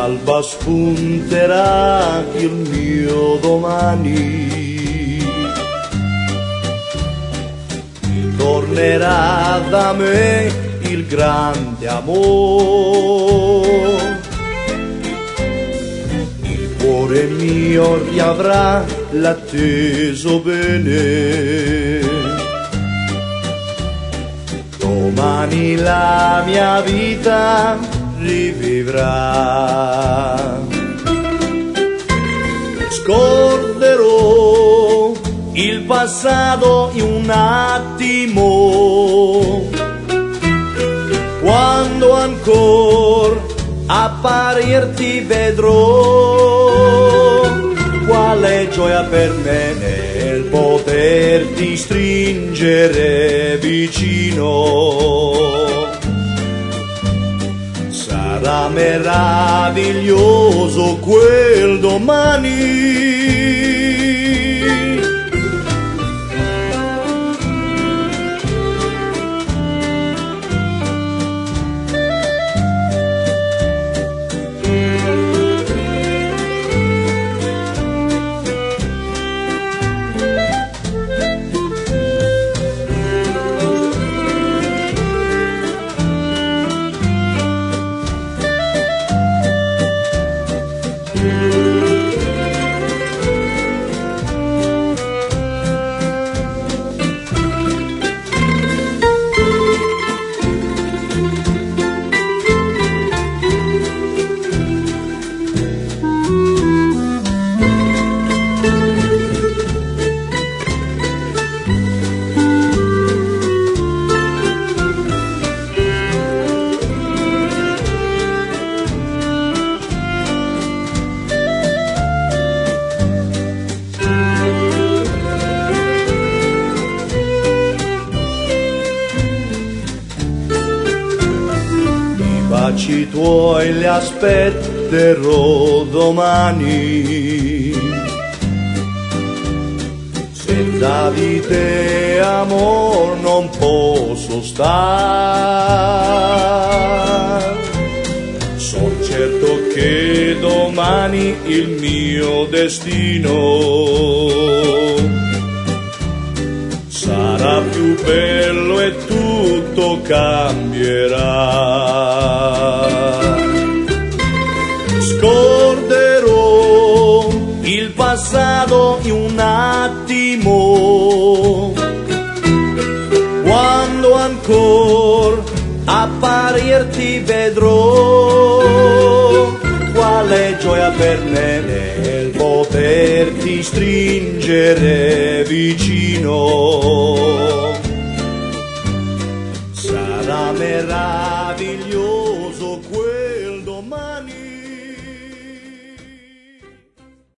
l'alba spunterà il mio domani, tornerà da me il grande amore, il cuore mio riavrà l'atteso bene. Domani la mia vita rivivrà. Scorderò il passato in un attimo, quando ancora apparirti vedrò. Quale gioia per me nel poterti stringere vicino. Sarà meraviglioso quel domani. Baci tuoi li aspetterò domani, senza di te amor non posso star. Son certo che domani il mio destino sarà più bello e tutto cambierà. Scorderò il passato in un attimo, quando ancora apparirti vedrò. Quale gioia per me nel poterti stringere vicino. Sarà meraviglioso